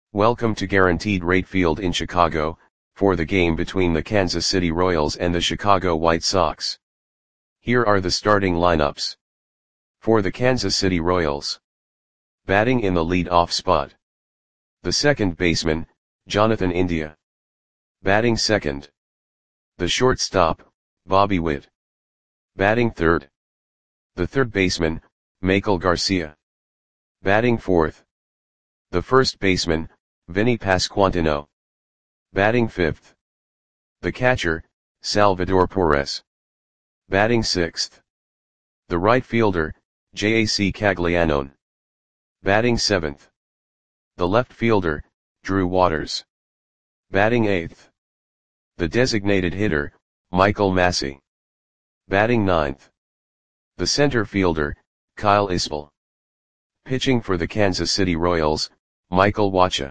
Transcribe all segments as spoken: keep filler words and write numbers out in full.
Welcome to Guaranteed Rate Field in Chicago, for the game between the Kansas City Royals and the Chicago White Sox. Here are the starting lineups. For the Kansas City Royals. Batting in the lead-off spot. The second baseman, Jonathan India. Batting second. The shortstop, Bobby Witt. Batting third. The third baseman, Maikel Garcia. Batting fourth. The first baseman, Vinny Pasquantino. Batting fifth. The catcher, Salvador Perez. Batting sixth. The right fielder, J A C Caglianone. Batting seventh. The left fielder, Drew Waters. Batting eighth. The designated hitter, Michael Massey. Batting ninth. The center fielder, Kyle Isbell. Pitching for the Kansas City Royals, Michael Wacha.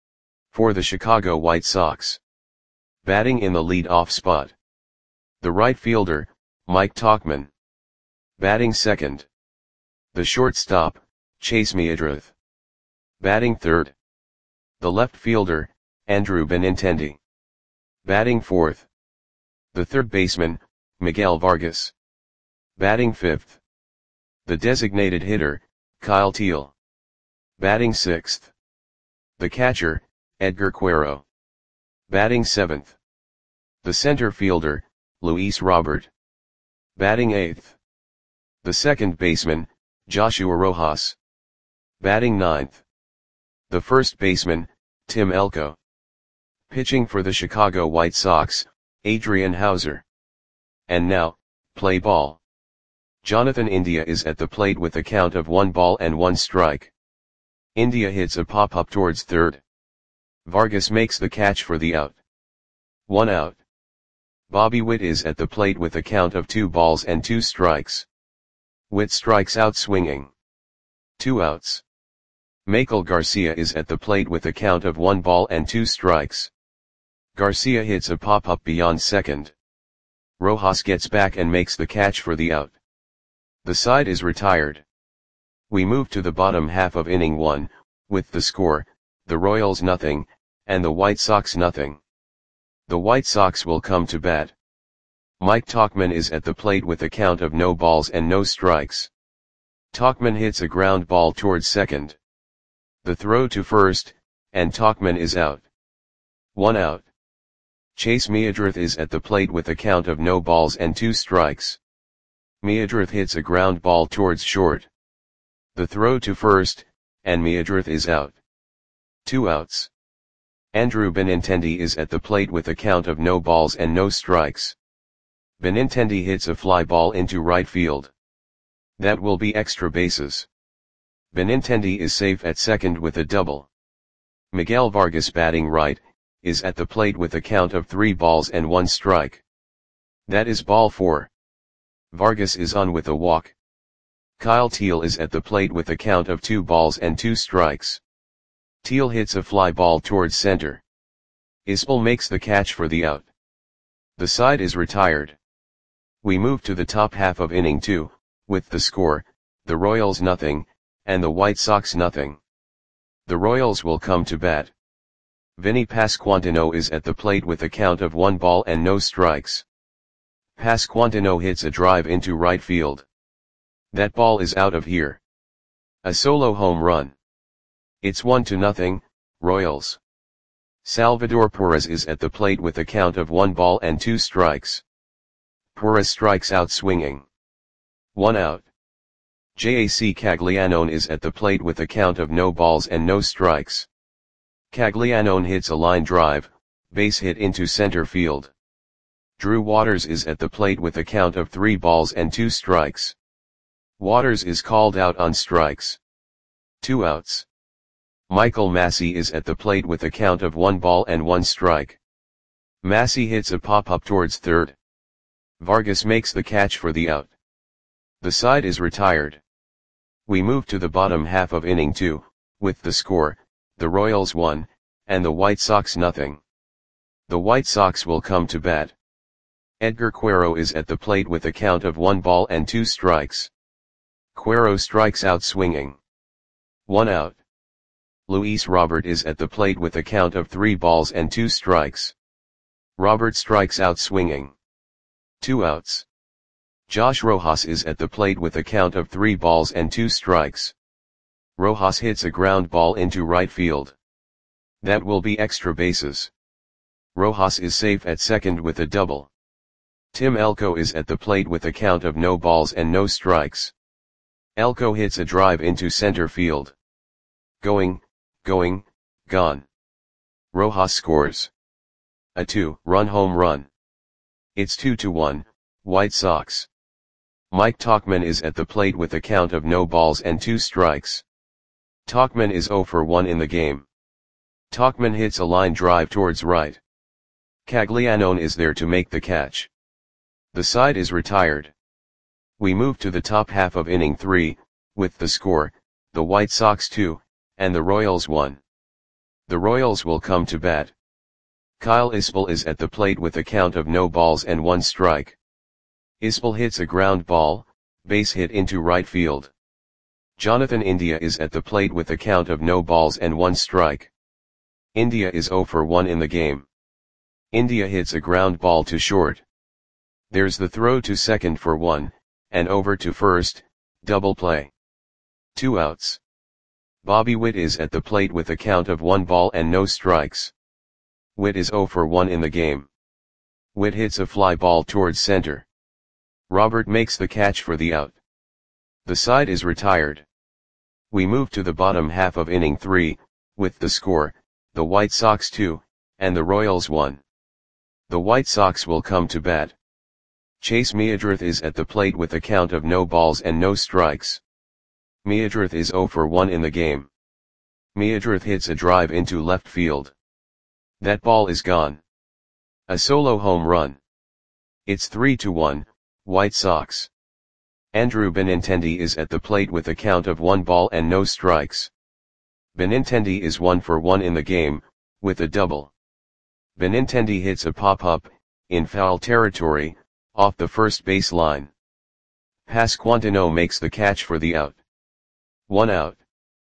For the Chicago White Sox. Batting in the lead-off spot. The right fielder, Mike Tauchman. Batting second. The shortstop, Chase Miedrath. Batting third. The left fielder, Andrew Benintendi. Batting fourth. The third baseman, Miguel Vargas. Batting fifth. The designated hitter, Kyle Teel. Batting sixth. The catcher, Edgar Quero. Batting seventh. The center fielder, Luis Robert. Batting eighth. The second baseman, Joshua Rojas. Batting ninth. The first baseman, Tim Elko. Pitching for the Chicago White Sox, Adrian Houser. And now, play ball. Jonathan India is at the plate with a count of one ball and one strike. India hits a pop-up towards third. Vargas makes the catch for the out. One out. Bobby Witt is at the plate with a count of two balls and two strikes. Witt strikes out swinging. Two outs. Maikel Garcia is at the plate with a count of one ball and two strikes. Garcia hits a pop-up beyond second. Rojas gets back and makes the catch for the out. The side is retired. We move to the bottom half of inning one, with the score, the Royals nothing, and the White Sox nothing. The White Sox will come to bat. Mike Tauchman is at the plate with a count of no balls and no strikes. Tauchman hits a ground ball towards second. The throw to first, and Tauchman is out. One out. Chase Miedrath is at the plate with a count of no balls and two strikes. Miedrath hits a ground ball towards short. The throw to first, and Miedrath is out. Two outs. Andrew Benintendi is at the plate with a count of no balls and no strikes. Benintendi hits a fly ball into right field. That will be extra bases. Benintendi is safe at second with a double. Miguel Vargas, batting right, is at the plate with a count of three balls and one strike. That is ball four. Vargas is on with a walk. Kyle Teel is at the plate with a count of two balls and two strikes. Teel hits a fly ball towards center. Isbell makes the catch for the out. The side is retired. We move to the top half of inning two, with the score, the Royals nothing, and the White Sox nothing. The Royals will come to bat. Vinny Pasquantino is at the plate with a count of one ball and no strikes. Pasquantino hits a drive into right field. That ball is out of here. A solo home run. It's one to nothing, Royals. Salvador Perez is at the plate with a count of one ball and two strikes. Perez strikes out swinging. One out. J A C Caglianone is at the plate with a count of no balls and no strikes. Caglianone hits a line drive, base hit into center field. Drew Waters is at the plate with a count of three balls and two strikes. Waters is called out on strikes. Two outs. Michael Massey is at the plate with a count of one ball and one strike. Massey hits a pop-up towards third. Vargas makes the catch for the out. The side is retired. We move to the bottom half of inning two, with the score, the Royals one, and the White Sox nothing. The White Sox will come to bat. Edgar Quero is at the plate with a count of one ball and two strikes. Quero strikes out swinging. One out. Luis Robert is at the plate with a count of three balls and two strikes. Robert strikes out swinging. Two outs. Josh Rojas is at the plate with a count of three balls and two strikes. Rojas hits a ground ball into right field. That will be extra bases. Rojas is safe at second with a double. Tim Elko is at the plate with a count of no balls and no strikes. Elko hits a drive into center field. Going, going, gone. Rojas scores a two-run home run. It's two to one, White Sox. Mike Tauchman is at the plate with a count of no balls and two strikes. Tauchman is zero for one in the game. Tauchman hits a line drive towards right. Caglianone is there to make the catch. The side is retired. We move to the top half of inning three, with the score, the White Sox two, and the Royals one. The Royals will come to bat. Kyle Isbell is at the plate with a count of no balls and one strike. Isbell hits a ground ball, base hit into right field. Jonathan India is at the plate with a count of no balls and one strike. India is zero for one in the game. India hits a ground ball to short. There's the throw to second for one, and over to first, double play. Two outs. Bobby Witt is at the plate with a count of one ball and no strikes. Witt is zero for one in the game. Witt hits a fly ball towards center. Robert makes the catch for the out. The side is retired. We move to the bottom half of inning three, with the score, the White Sox two, and the Royals one. The White Sox will come to bat. Chase Meadroth is at the plate with a count of no balls and no strikes. Meadroth is zero for one in the game. Meadroth hits a drive into left field. That ball is gone. A solo home run. It's three to one, White Sox. Andrew Benintendi is at the plate with a count of one ball and no strikes. Benintendi is one for one in the game, with a double. Benintendi hits a pop-up, in foul territory, off the first base line. Pasquantino makes the catch for the out. One out.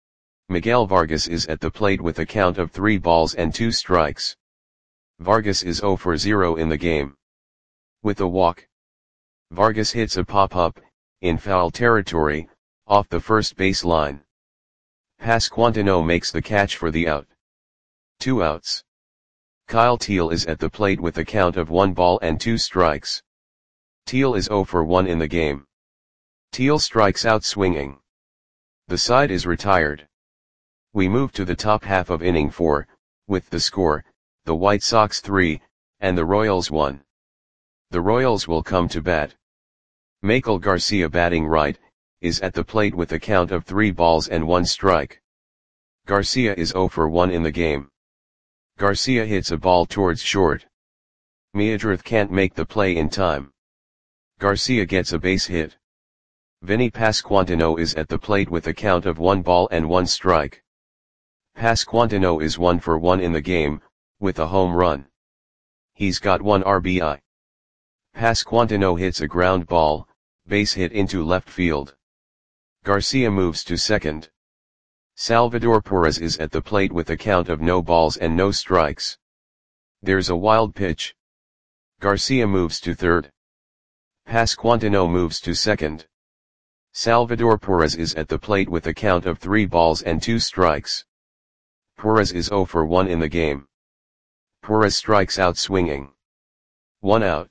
Miguel Vargas is at the plate with a count of three balls and two strikes. Vargas is zero for zero in the game. With a walk. Vargas hits a pop-up, in foul territory, off the first base line. Pasquantino makes the catch for the out. Two outs. Kyle Teel is at the plate with a count of one ball and two strikes. Teel is zero for one in the game. Teel strikes out swinging. The side is retired. We move to the top half of inning four, with the score, the White Sox three, and the Royals one. The Royals will come to bat. Michael Garcia batting right, is at the plate with a count of three balls and one strike. Garcia is zero for one in the game. Garcia hits a ball towards short. Meadroth can't make the play in time. Garcia gets a base hit. Vinny Pasquantino is at the plate with a count of one ball and one strike. Pasquantino is one for one in the game, with a home run. He's got one R B I. Pasquantino hits a ground ball, base hit into left field. Garcia moves to second. Salvador Perez is at the plate with a count of no balls and no strikes. There's a wild pitch. Garcia moves to third. Pasquantino moves to second. Salvador Perez is at the plate with a count of three balls and two strikes. Perez is zero for one in the game. Perez strikes out swinging. One out.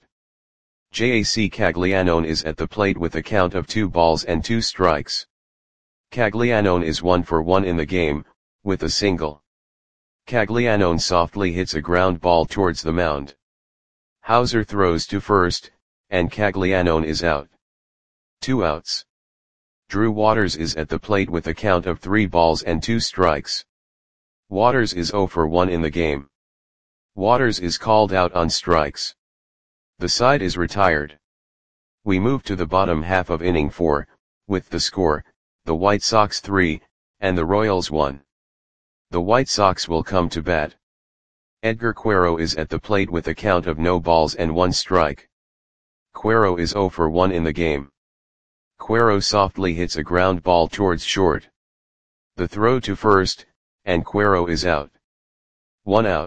J A C Caglianone is at the plate with a count of two balls and two strikes. Caglianone is one for one in the game, with a single. Caglianone softly hits a ground ball towards the mound. Hauser throws to first, and Caglianone is out. Two outs. Drew Waters is at the plate with a count of three balls and two strikes. Waters is zero for one in the game. Waters is called out on strikes. The side is retired. We move to the bottom half of inning four, with the score, the White Sox three, and the Royals one. The White Sox will come to bat. Edgar Quero is at the plate with a count of no balls and one strike. Quero is zero for one in the game. Quero softly hits a ground ball towards short. The throw to first, and Cuero is out. One out.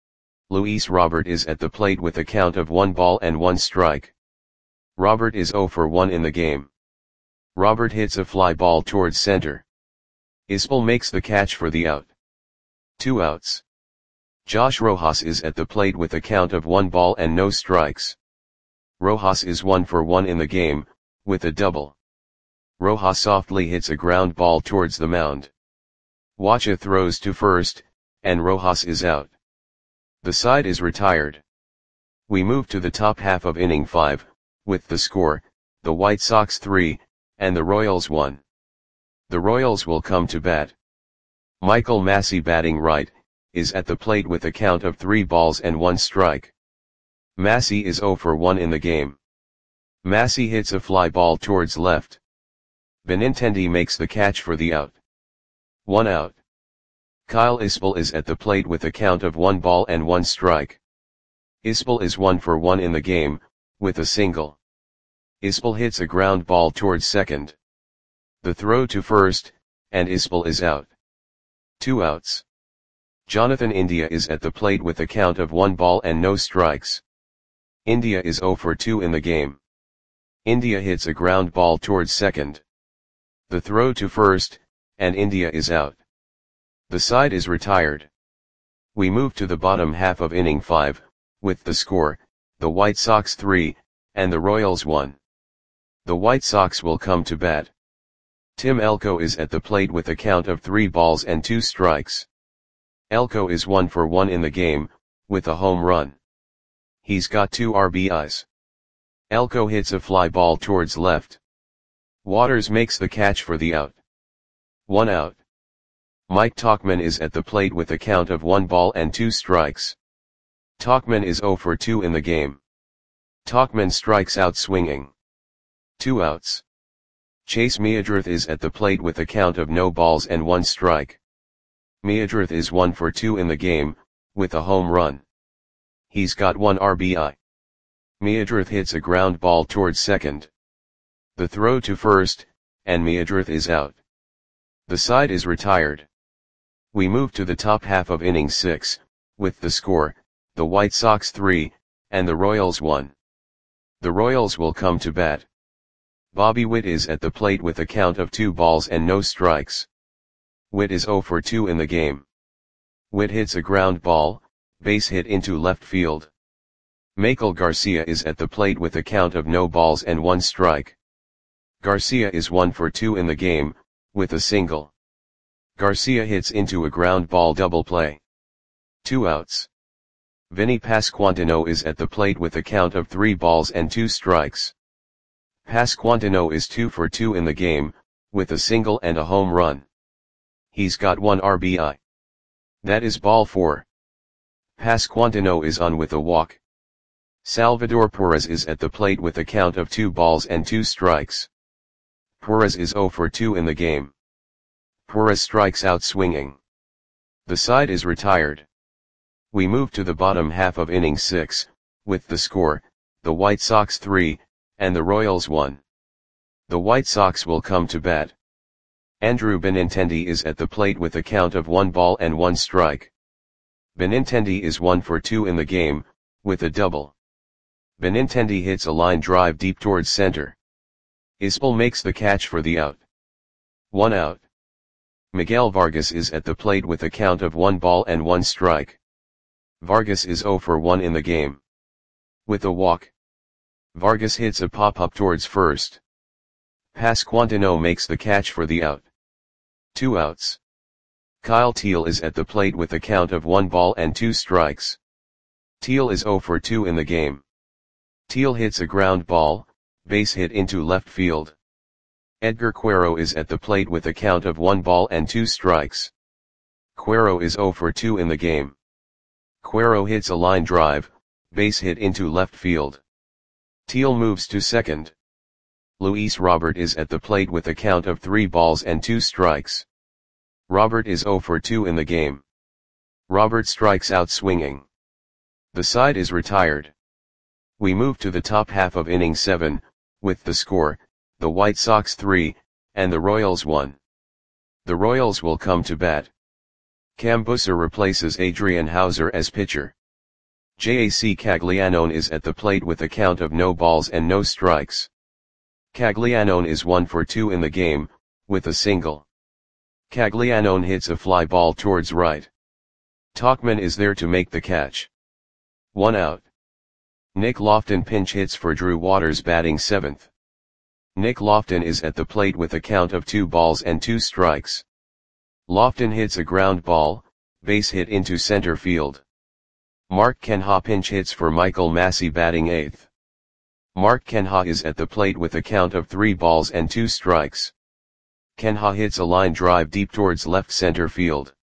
Luis Robert is at the plate with a count of one ball and one strike. Robert is zero for one in the game. Robert hits a fly ball towards center. Ispel makes the catch for the out. Two outs. Josh Rojas is at the plate with a count of one ball and no strikes. Rojas is one for one in the game, with a double. Rojas softly hits a ground ball towards the mound. Wacha throws to first, and Rojas is out. The side is retired. We move to the top half of inning five, with the score, the White Sox three, and the Royals one. The Royals will come to bat. Michael Massey, batting right, is at the plate with a count of three balls and one strike. Massey is zero for one in the game. Massey hits a fly ball towards left. Benintendi makes the catch for the out. One out. Kyle Ispel is at the plate with a count of one ball and one strike. Ispel is one for one in the game, with a single. Ispel hits a ground ball towards second. The throw to first, and Ispel is out. Two outs. Jonathan India is at the plate with a count of one ball and no strikes. India is zero for two in the game. India hits a ground ball towards second. The throw to first, and India is out. The side is retired. We move to the bottom half of inning five, with the score, the White Sox three, and the Royals one. The White Sox will come to bat. Tim Elko is at the plate with a count of three balls and two strikes. Elko is one for one in the game, with a home run. He's got two R B Is. Elko hits a fly ball towards left. Waters makes the catch for the out. One out. Mike Tauchman is at the plate with a count of one ball and two strikes. Tauchman is zero for two in the game. Tauchman strikes out swinging. Two outs. Chase Meadrith is at the plate with a count of no balls and one strike. Meadrith is one for two in the game, with a home run. He's got one R B I. Meadrith hits a ground ball towards second. The throw to first, and Meadrith is out. The side is retired. We move to the top half of inning six, with the score, the White Sox three, and the Royals one. The Royals will come to bat. Bobby Witt is at the plate with a count of two balls and no strikes. Witt is zero for two in the game. Witt hits a ground ball, base hit into left field. Michael Garcia is at the plate with a count of no balls and one strike. Garcia is one for two in the game, with a single. Garcia hits into a ground ball double play. Two outs. Vinny Pasquantino is at the plate with a count of three balls and two strikes. Pasquantino is two for two in the game, with a single and a home run. He's got one R B I. That is ball four. Pasquantino is on with a walk. Salvador Perez is at the plate with a count of two balls and two strikes. Perez is zero for two in the game. Perez strikes out swinging. The side is retired. We move to the bottom half of inning six, with the score, the White Sox three, and the Royals one. The White Sox will come to bat. Andrew Benintendi is at the plate with a count of one ball and one strike. Benintendi is one for two in the game, with a double. Benintendi hits a line drive deep towards center. Ispel makes the catch for the out. One out. Miguel Vargas is at the plate with a count of one ball and one strike. Vargas is zero for one in the game. With a walk. Vargas hits a pop-up towards first. Pasquantino makes the catch for the out. Two outs. Kyle Teel is at the plate with a count of one ball and two strikes. Teel is zero for two in the game. Teel hits a ground ball, base hit into left field. Edgar Cuero is at the plate with a count of one ball and two strikes. Cuero is zero for two in the game. Cuero hits a line drive, base hit into left field. Teel moves to second. Luis Robert is at the plate with a count of three balls and two strikes. Robert is zero for two in the game. Robert strikes out swinging. The side is retired. We move to the top half of inning seven, with the score, the White Sox three, and the Royals one. The Royals will come to bat. Cam Busser replaces Adrian Hauser as pitcher. J A C Caglianone is at the plate with a count of no balls and no strikes. Caglianone is one for two in the game, with a single. Caglianone hits a fly ball towards right. Tauchman is there to make the catch. One out. Nick Lofton pinch hits for Drew Waters batting seventh. Nick Lofton is at the plate with a count of two balls and two strikes. Lofton hits a ground ball, base hit into center field. Mark Kenha pinch hits for Michael Massey batting eighth. Mark Kenha is at the plate with a count of three balls and two strikes. Kenha hits a line drive deep towards left center field.